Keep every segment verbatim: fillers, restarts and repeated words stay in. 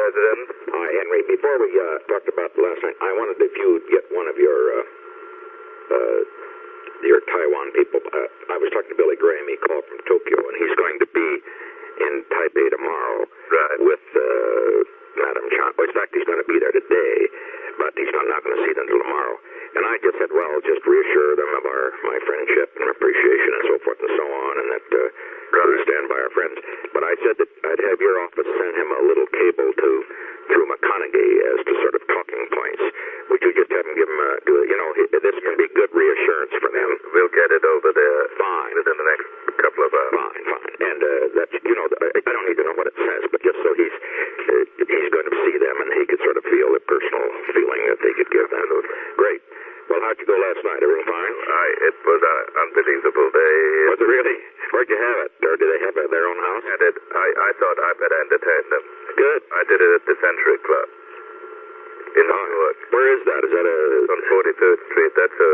President. Hi, Henry. Before we uh, talked about last night, I wanted if you'd get one of your uh, uh, your Taiwan people. Uh, I was talking to Billy Graham. He called from Tokyo, and he's going to be in Taipei tomorrow right. with uh, Madam Chan. Well, in fact, he's going to be there today, but he's not, not going to see them until tomorrow. And I just said, well, just reassure them of our my friendship and appreciation and so forth and so on, and that uh, right. we stand by our friends. But I said that I'd have your office send him a little cable to through McConaughey as to sort of talking points. Would you just have him give him a, do it, you know, he, this can be good reassurance for them. We'll get it over there. Fine. Within the next couple of hours. Fine, fine. And uh, that's, you know, I, I don't need to know what it says, but just so he's uh, he's going to see them and he could sort of feel the personal feeling that they could give them. Great. Well, how'd you go last night? Everything fine? I, it was an unbelievable day. Was it really? Where'd you have it? Or do they have it at their own house? I did. I, I thought I better entertain them. Good. I did it at the Century Club in oh, New York. Where is that? Is that a... It's on forty-third Street. That's a,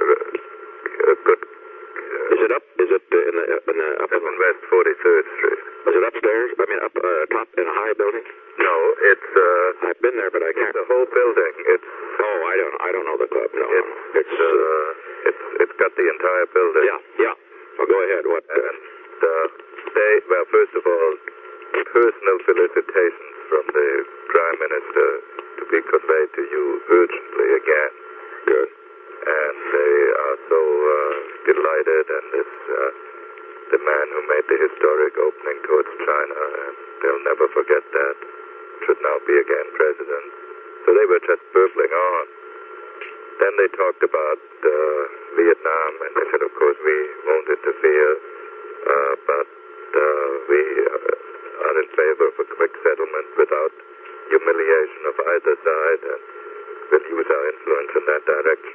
a, a good... Uh, is it up? Is it uh, in the... In the up it's on West forty-third Street. Is it upstairs? I mean, up uh, top in a high building? No, it's... Uh, I've been there, but I can't... It's the whole building. It's... Oh, I don't I don't know the club, no. It's... It's, uh, it's, it's got the entire building. Yeah, yeah. Well, go ahead. What... Uh, and uh, they... Well, first of all, personal felicitations from the Prime Minister to be conveyed to you urgently again. Good. And they are so uh, delighted, and this, uh, the man who made the historic opening towards China, and they'll never forget that, should now be again president. So they were just burbling on. Then they talked about uh, Vietnam, and they said, of course, we won't interfere, uh, but uh, we uh, are in favor of a quick settlement without humiliation of either side, and we'll use our influence in that direction.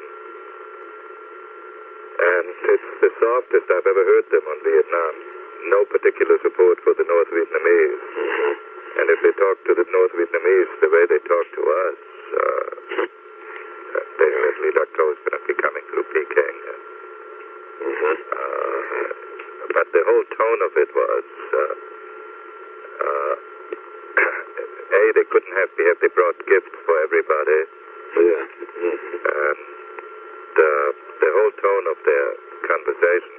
And it's the softest I've ever heard them on Vietnam. No particular support for the North Vietnamese. Mm-hmm. And if they talk to the North Vietnamese the way they talk to us, uh, they really look close to be coming through Peking. Mm-hmm. Uh, but the whole tone of it was, uh, uh, A, they couldn't have, they brought gifts for everybody. Yeah. Mm-hmm. And uh, the whole tone of their conversation,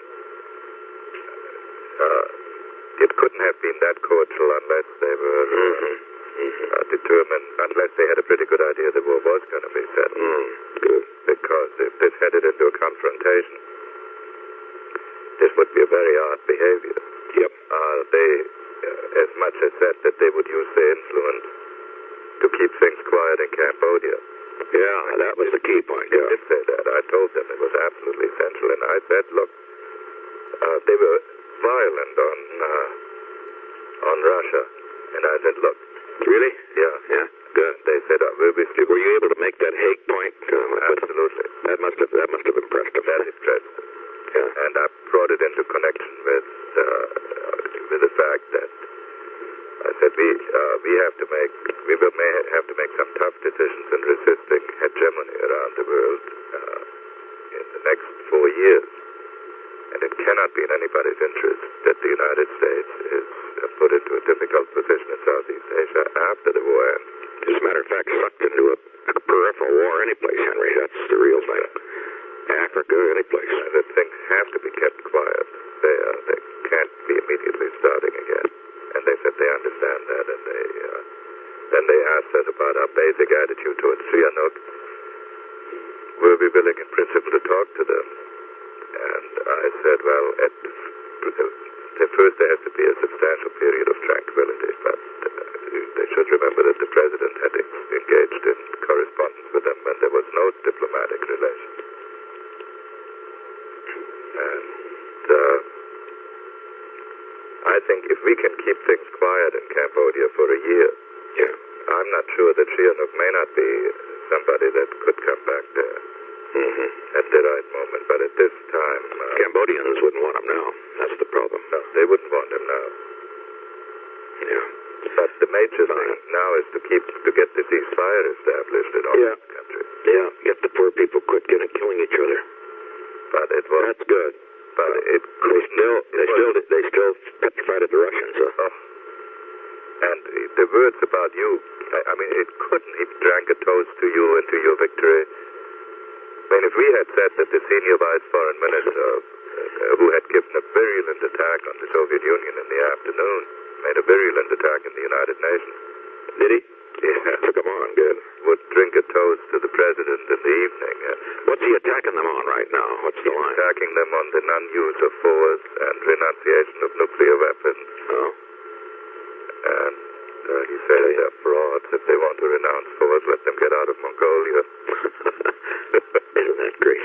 uh, it couldn't have been that cordial unless they were uh, mm-hmm. uh, determined, unless they had a pretty good idea the war was going to be settled. Mm-hmm. Because if this headed into a confrontation, this would be a very odd behavior. Yep. Uh, they, uh, as much as said that they would use their influence to keep things quiet in Cambodia. Yeah, that was the key point. They Yeah. did say that. I told them it was absolutely essential, and I said, look, uh, they were violent on uh, on Russia, and I said, look, really? yeah, yeah, good. They said, uh, we'll be stupid. Were you able to make that Hague point? Uh, Absolutely. That must have that must have impressed them. That impressed them. Yeah. And I brought it into connection with uh, with the fact that I said we uh, we have to make we will may have to make some tough decisions in resisting hegemony around the world uh, in the next four years, and it cannot be in anybody's interest that the United States is uh, put into a difficult position in Southeast Asia after the war ends. As a matter of fact, sucked into a, a peripheral war anyplace, Henry. That's the real thing. Africa, anyplace. Uh, that things have to be kept quiet. They uh, they can't be immediately starting again. And they said they understand that, and they uh, then they asked us about our basic attitude towards Sihanouk. Were we willing in principle to talk to them? And I said, well, at the first there has to be a substantial period of tranquility, but uh, they should remember that the president had engaged in correspondence with them when there was no diplomatic relation. And uh, I think if we can keep things quiet in Cambodia for a year, yeah. I'm not sure that Sihanouk may not be somebody that could come back there mm-hmm. at the right moment. But at this time... Uh, Cambodians wouldn't want him now. That's the problem. No, they wouldn't want him now. Yeah. But the major thing now is to keep to get the ceasefire established in all yeah. the countries. Yeah, get the poor people quit getting killing each other. But it was... That's good. But uh, it... They still, they still, they still petrified at the Russians, huh? Oh. And the words about you, I, I mean, it couldn't. He drank a toast to you and to your victory. I mean, if we had said that the senior vice foreign minister, uh, who had given a virulent attack on the Soviet Union in the afternoon, made a virulent attack in the United Nations. Did he? Yeah. Took him on, good. Would drink a toast to the president in the evening. And what's he attacking them on right now? What's the line? Attacking them on the non-use of force and renunciation of nuclear weapons. Oh. And uh, he said they're frauds. If they want to renounce force, let them get out of Mongolia. Isn't that great?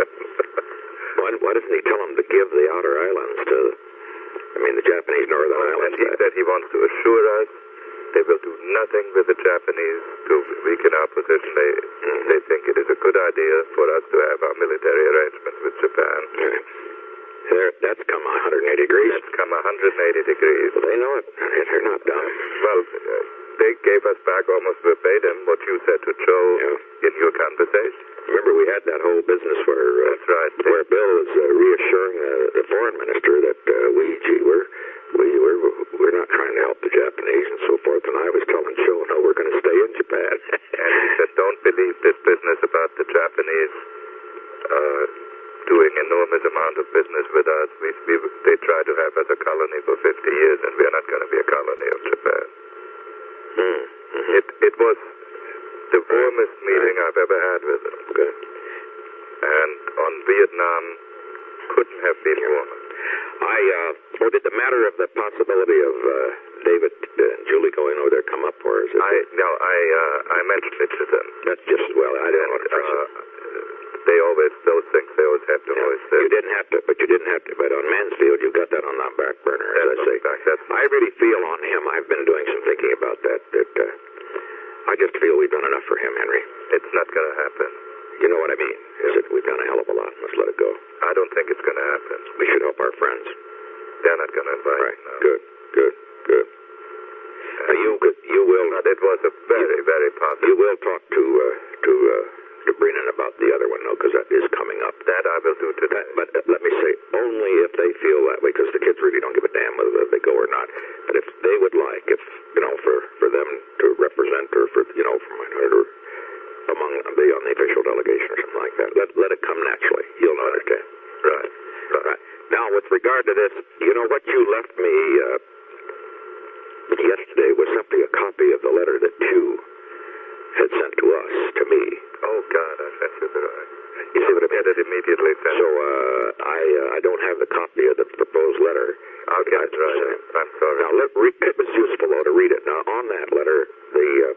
why, why doesn't he tell them to give the outer islands to, I mean, the Japanese northern oh, islands? And he said he wants to assure us they will do nothing with the Japanese to weaken our position. They, mm-hmm. they think it is a good idea for us to have our military arrangements with Japan. Yeah. There, that's come one hundred eighty degrees. That's come one hundred eighty degrees. Well, they know it. They're not dumb. Well, uh, they gave us back almost verbatim what you said to Joe yeah. in your conversation. Remember, we had that whole business where uh, that's right. Where Bill was uh, reassuring uh, the foreign minister that uh, we, gee, we're we we're we're not trying to help the Japanese and so forth. And I was telling Joe, no, we're going to stay in Japan. And he said, don't believe this business about the Japanese uh, doing enormous amount of business with us. We, we they try to have us a colony for fifty years, and we're not going to be a colony of Japan. Hmm. Mm-hmm. It it was the warmest meeting I've ever had with them. Good. And on Vietnam, couldn't have been warmer. I, uh, or did the matter of the possibility of uh, David and Julie going over there come up, or is it? I, no, I, uh, I mentioned it to them. That's just, well, I didn't want to press uh, They always, those things they always have to yeah. always say. You didn't have to, but you didn't have to. But on Mansfield, you got that on the back burner, as that's I say. Back, that's I really feel on him, I've been doing some thinking about that, that uh, I just feel we've done enough for him, Henry. It's not going to happen. You know what I mean? Is that we've done a hell of a lot. Let's let it go. I don't think it's going to happen. We should help our friends. They're not going to invite. Right. No. Good. Good. Good. Now you you will. But it was a very you, very positive. You will talk to uh, to uh, to Brennan about the other one, though, because that is coming up. That I will do today. But uh, let me say, only if they feel that way, because the kids really don't give a damn whether they go or not. But if they would like, if you know, for for them to represent, or for you know, for my or among be on the official delegation or something like that, let let it come naturally. You'll understand. Right. Right. right. Now, with regard to this, you know what you left me uh, yesterday was simply a copy of the letter that you had sent to us, to me. Oh God, I sent you the right. You see what I mean? It immediately sent. So uh, I uh, I don't have the copy of the proposed letter. I'll get it right. I'm sorry. Now, let, re- it was useful though to read it. Now, on that letter, the uh,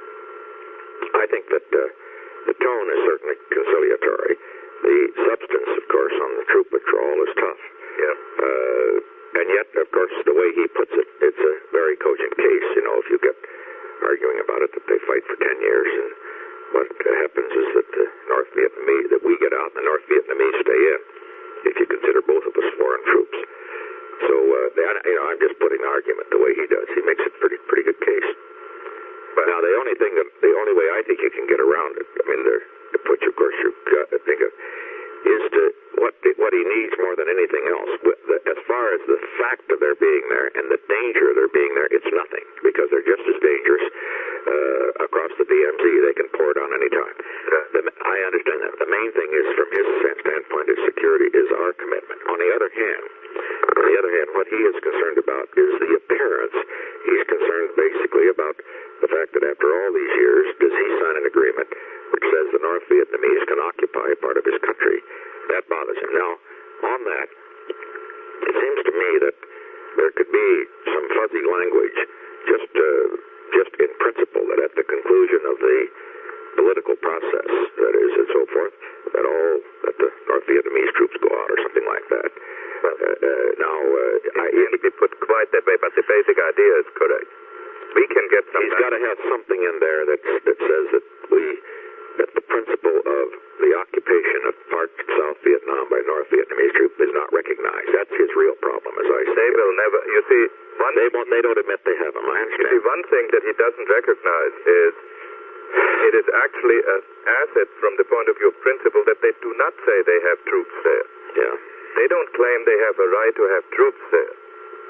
I think that uh, the tone is certainly conciliatory. The substance, of course, on the troop withdrawal is tough. Yeah. Uh, and yet, of course, the way he puts it, it's a very cogent case. You know, if you get arguing about it, that they fight for ten years, and what happens is that the North Vietnamese, that we get out, and the North Vietnamese stay in, if you consider both of us foreign troops. So, uh, they, you know, I'm just putting the argument the way he does. He makes it a pretty, pretty good case. But now, the only thing that, the only way I think you can get around it, I mean, there, to put you, of course, you've got to think of, is to, what, what he needs more than anything else, with the, as far as the fact of their being there and the danger of their being there, it's nothing, because they're just as dangerous uh, across the D M Z. They can pour it on any time. The, I understand that. The main thing is, from his standpoint, is security is our commitment. On the other hand, on the other hand, what he is concerned about is the appearance. He's concerned basically about the fact that after all these years, does he sign an agreement which says the North Vietnamese can occupy a part of his country? That bothers him. Now, on that, it seems to me that there could be some fuzzy language, just uh, just in principle, that at the conclusion of the political process, that is, and so forth, that all that the North Vietnamese troops go out or something like that. Uh, uh, now, uh, I, it can't be put quite that way, but the basic idea is correct. We can get some. He's got to have something in there that that says that we that the principle of the occupation of parts of South Vietnam by North Vietnamese troops is not recognized. That's his real problem, as I say. They will never. You see, one they won't. They don't admit they have them. I understand. You see, one thing that he doesn't recognize is it is actually an asset from the point of view of principle that they do not say they have troops there. Yeah. They don't claim they have a right to have troops there.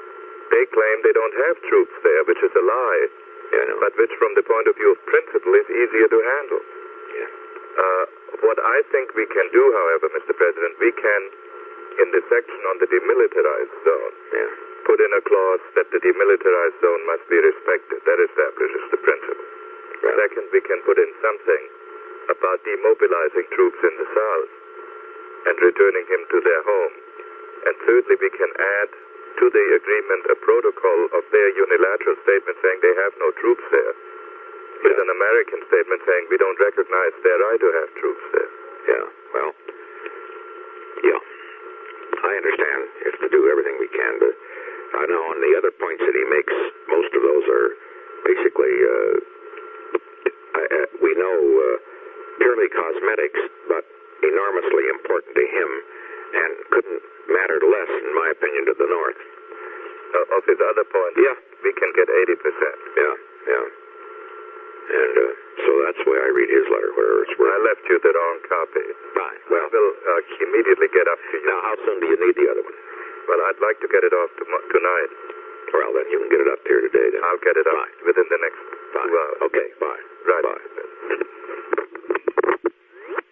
they claim they don't have troops there, which is a lie, Yeah, I know. but which from the point of view of principle is easier to handle. Yeah. Uh, what I think we can do, however, Mister President, we can, in the section on the demilitarized zone, Yeah. put in a clause that the demilitarized zone must be respected. That establishes the principle. Right. Second, we can put in something about demobilizing troops in the south and returning him to their home. And thirdly, we can add to the agreement a protocol of their unilateral statement saying they have no troops there, with an American statement saying we don't recognize their right to have troops there. Yeah, well, yeah. I understand. You have to do everything we can to... I know on the other points that he makes, most of those are basically, uh, I, uh, we know, uh, purely cosmetics, but enormously important to him, and couldn't matter less, in my opinion, to the North. Uh, of his other points, Yeah. we can get eighty percent. Yeah, yeah. And uh, so that's the way I read his letter, where it's I left you the wrong copy. Fine. I Well, will uh, immediately get up to you. now how soon do you need the other one? Well, I'd like to get it off tom- tonight. Well, then you can get it up here today, then. I'll get it up Fine. within the next Fine. two hours. Okay, fine. Right. Bye.